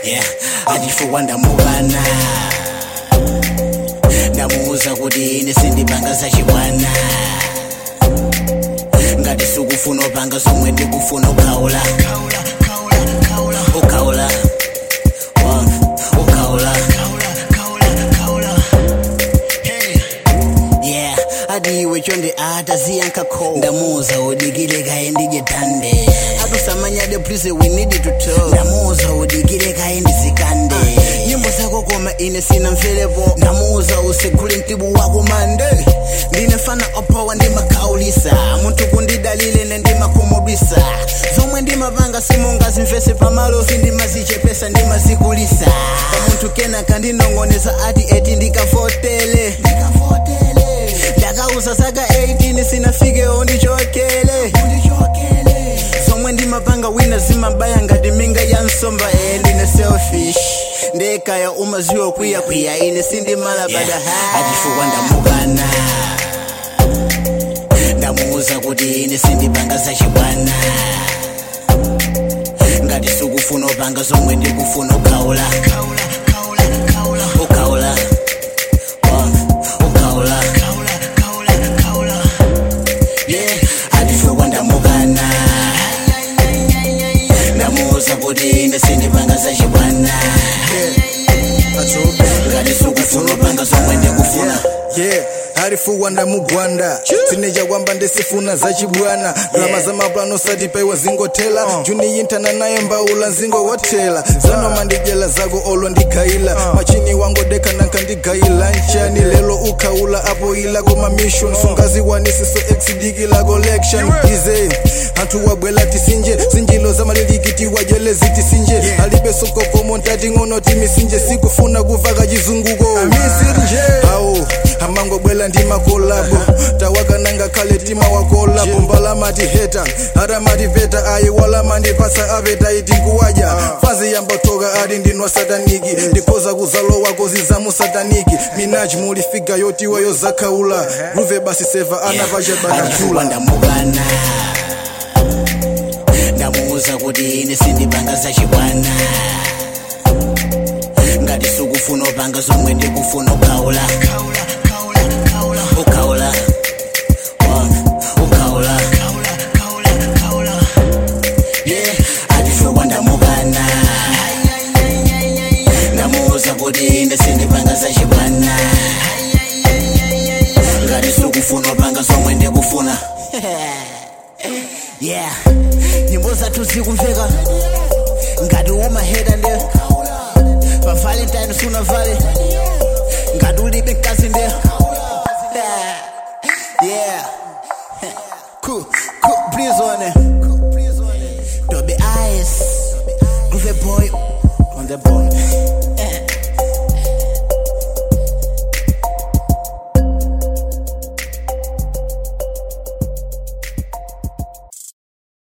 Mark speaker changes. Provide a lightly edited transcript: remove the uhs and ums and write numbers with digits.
Speaker 1: Yeah, adifuwa ndamukana ndamuuza kuti ine sindipanga zachibwana ngati sukufuna upanga zomwe ndikufuna ukaula ukaula yeah adiwe chonde ataziyankako ndamuuza udikile kaye ndije tande atusamanyade please we need to talk ndamuuza udikile kaye ndizikande nyimbo zako koma ine sina mfelepo ndamuuza usigule mtibu wako mande ndine fana opowa ndimakaulisa muntu kundidalile nendimakomodwisa zomwe ndimapanga simungazimvese pamalo sindimazichepesa ndimazikulisa pamuntu kena kandinongoneza ati eti ndikafotele ndakauza saka 18 sinafike undichokele zomwe ndimapanga wina zimabaya ngati minga ya nsomba ndine selfish ndekaya umaziwa kwiya ine sindimala bada adifuwa ndamukana ndamuuza kuti ine sindipanga zachibwana ngati sukufuna upanga zomwe ndikufuna ukaula yeah adifuwa ndamukana ndamuuza kuti ine sindipanga zachibwana ngati sukufuna upanga zomwe ndikufuna
Speaker 2: yeah harifuwa ndamugwanda sineja kwamba ndisifuna zachibwana drama za maplano sati paiwa zingotela juni yintana naye mbaula nzingo wotela zanoma ndijela zako olo ndikaila machini wango deka nanka ndigaila nchani lelo ukaula apo ilako mamishon sungazi wanisiso exidikila collection ize hantu wabwela tisinje sinjilo za malilikiti wajele zitisinje alibe sokoko montati ngono timisinje sikufuna kuvaka chizunguko au amango bwela ndima kolabo tawaka nanga kale tima wa kolabo mbala mati heta hata mati veta ayi wala mandi pasa aveta itinkuwaja fazi yamba toga adi ndinwa sataniki ndikoza kuzalo wako zizamu sataniki minaji mulifiga yoti wayo zakaula ruve basi seva anavaja bakatula
Speaker 1: ndamukana ndamuuza kuti ine sindipanga zachibwana ngati sukufuna upanga zomwe ndikufuna ukaula yeah adifuwa ndamukana ndamuuza kuti ine sindipanga zachibwana ngati sukufuna upanga zomwe ndikufuna yeah nyimbo zathu zikumveka ngati umaheda nde pa valentine sunavale ngati ulibe mkazi nde yeah cool breeze on it Dobby Eyes Groove boy on the bone